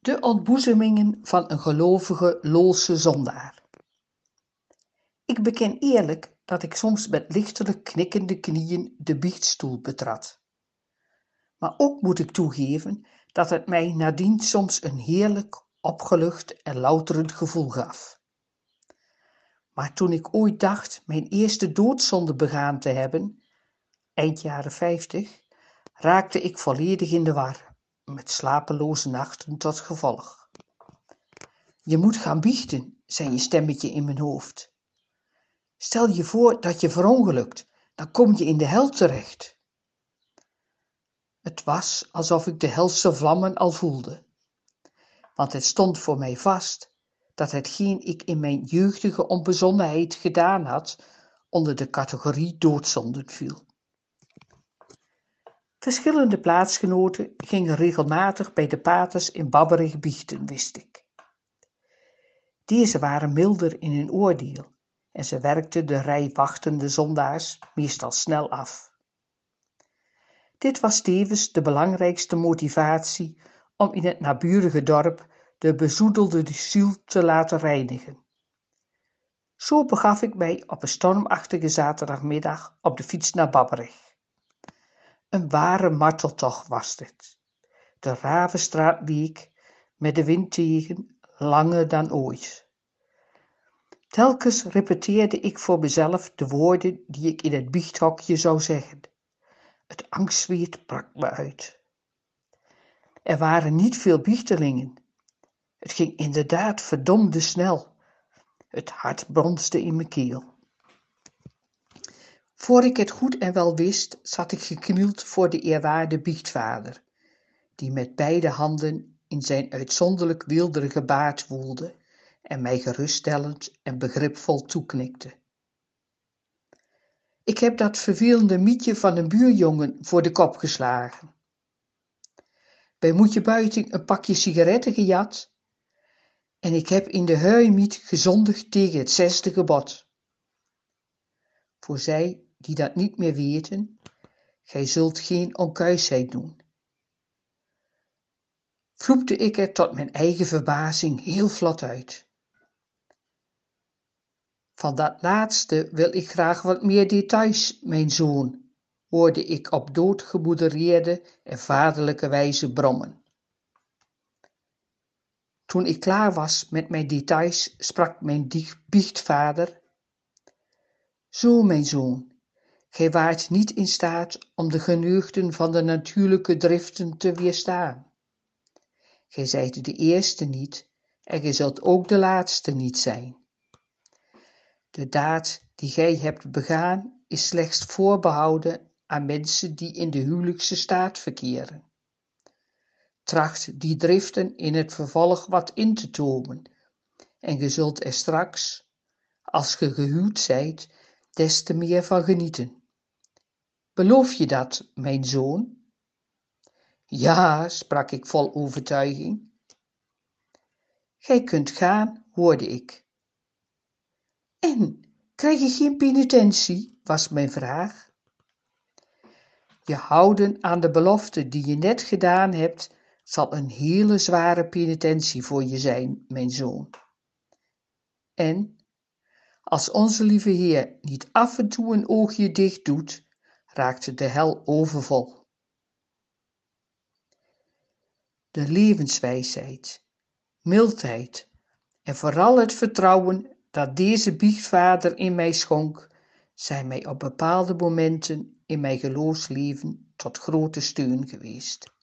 De ontboezemingen van een gelovige Loolse zondaar. Ik beken eerlijk dat ik soms met lichtelijk knikkende knieën de biechtstoel betrad. Maar ook moet ik toegeven dat het mij nadien soms een heerlijk, opgelucht en louterend gevoel gaf. Maar toen ik ooit dacht mijn eerste doodzonde begaan te hebben, eind jaren 50, raakte ik volledig in de war, met slapeloze nachten tot gevolg. Je moet gaan biechten, zei een stemmetje in mijn hoofd. Stel je voor dat je verongelukt, dan kom je in de hel terecht. Het was alsof ik de helse vlammen al voelde, want het stond voor mij vast dat hetgeen ik in mijn jeugdige onbezonnenheid gedaan had, onder de categorie doodzonden viel. Verschillende plaatsgenoten gingen regelmatig bij de paters in Babberich biechten, wist ik. Deze waren milder in hun oordeel en ze werkten de rij wachtende zondaars meestal snel af. Dit was tevens de belangrijkste motivatie om in het naburige dorp de bezoedelde ziel te laten reinigen. Zo begaf ik mij op een stormachtige zaterdagmiddag op de fiets naar Babberich. Een ware marteltocht was dit. De Ravenstraat week, met de wind tegen, langer dan ooit. Telkens repeteerde ik voor mezelf de woorden die ik in het biechthokje zou zeggen. Het angstzweet brak me uit. Er waren niet veel biechtelingen. Het ging inderdaad verdomde snel. Het hart bonsde in mijn keel. Voor ik het goed en wel wist, zat ik geknield voor de eerwaarde biechtvader, die met beide handen in zijn uitzonderlijk weelderige baard woelde en mij geruststellend en begripvol toeknikte. Ik heb dat vervelende mietje van een buurjongen voor de kop geslagen. Bij Moetje Buiting een pakje sigaretten gejat en ik heb in de huimiet gezondigd tegen het 6e gebod. Voor zij die dat niet meer weten, gij zult geen onkuisheid doen. Vloekte ik er tot mijn eigen verbazing heel vlot uit. Van dat laatste wil ik graag wat meer details, mijn zoon, hoorde ik op doodgemoedereerde en vaderlijke wijze brommen. Toen ik klaar was met mijn details, sprak mijn biechtvader: Zo, mijn zoon, gij waart niet in staat om de geneugten van de natuurlijke driften te weerstaan. Gij zijt de eerste niet en gij zult ook de laatste niet zijn. De daad die gij hebt begaan is slechts voorbehouden aan mensen die in de huwelijkse staat verkeren. Tracht die driften in het vervolg wat in te tomen en ge zult er straks, als ge gehuwd zijt, des te meer van genieten. Beloof je dat, mijn zoon? Ja, sprak ik vol overtuiging. Gij kunt gaan, hoorde ik. En, krijg je geen penitentie, was mijn vraag. Je houden aan de belofte die je net gedaan hebt, zal een hele zware penitentie voor je zijn, mijn zoon. En, als onze lieve Heer niet af en toe een oogje dicht doet, raakt de hel overvol. De levenswijsheid, mildheid en vooral het vertrouwen dat deze biechtvader in mij schonk, zijn mij op bepaalde momenten in mijn geloofsleven tot grote steun geweest.